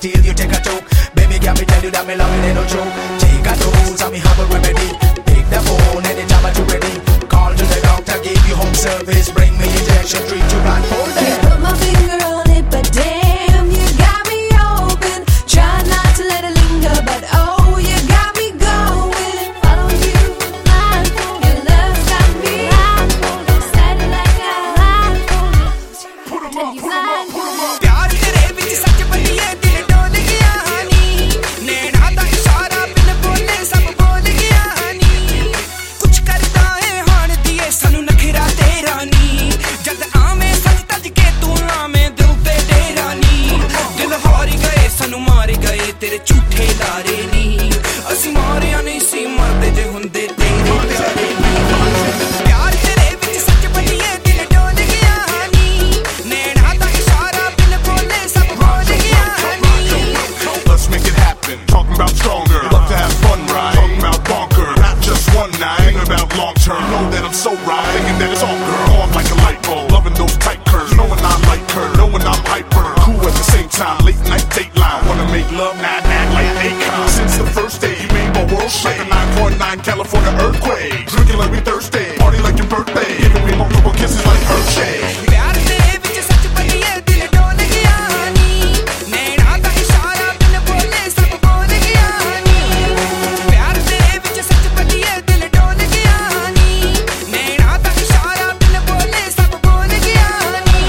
till you take a choke. Baby, can me tell you that me love it ain't no joke. Take a dose and me have a remedy. Pick the phone anytime that you ready. Call to the doctor, give you home service. Bring me injection, treat you blindfolded. Can't put my finger on it, but damn, you got me open. Try not to let it linger, but oh, you got me going. Follow you, blindfolded. Your love's got me blindfolded. Steady like a blindfolded. Put 'em up, put 'em up, put 'em up. प्यार तेरे विच सच बनिए दिल डोल गया नी नैना दा इशारा बिन बोले सब बोल गया नी कुछ करदा है हाण दिए सानू नखरा तेरा नी जद आवे सच तज के तू आवे दिल ते डेरा नी दिल हार गए सानू मार गए तेरे झूठे लारे नी ਅਸੀਂ ਮਾਰਿਆ ਨਹੀਂ ਸੀ ਮਰਦੇ ਜੇ ਹੁੰਦੇ ਤੇਰੇ ਪਿਆਰੇ ਨੀ प्यार तेरे विच सच बनिए दिल डोल गया नी नैना दा इशारा बिन बोले सब बोल गया नी Let's make it happen. Talking about stronger. Love to have fun, right? Talking about bonker. Not just one night. Thinking about long term. Know that I'm so right. Thinking that it's all girl. On like a light bulb. Loving those tight curves. Knowing I like her. Knowing I'm hyper. Cool at the same time. Late night dateline. Wanna make love, not like Akon. Since the first day, you made my world shake. Like a 9.9 California earthquake. Drinking like we thirsty. Party like your birthday. Giving me multiple kisses like Hershey. प्यार तेरे विच सच बनिए दिल डोल गया नी नैना दा इशारा बिन बोले सब बोल गया नी प्यार तेरे विच सच बनिए दिल डोल गया नी नैना दा इशारा बिन बोले सब बोल गया नी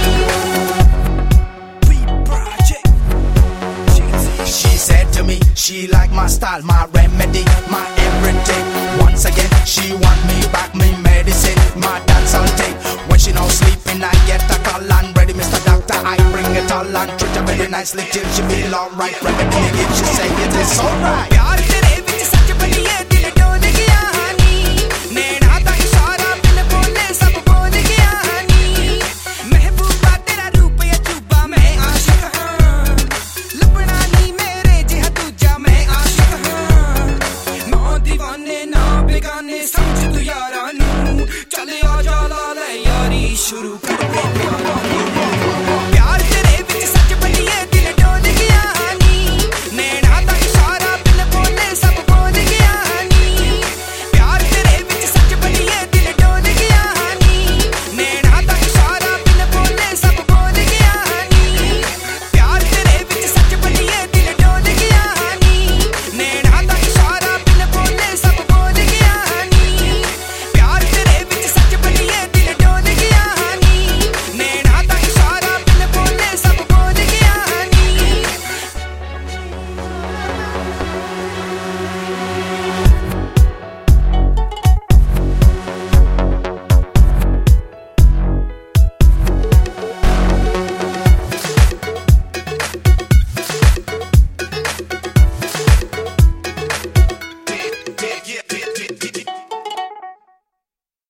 Beat Project She said to me, she like my style, my remedy, my everything. Once again, she want me back, me medicine, my dance I'll take. When she not sleeping, I get a call and ready, Mr. Doctor, I bring it all and treat her very nicely till she feel alright. Remedy again, she say it is alright. प्यार तेरे विच सच बनिए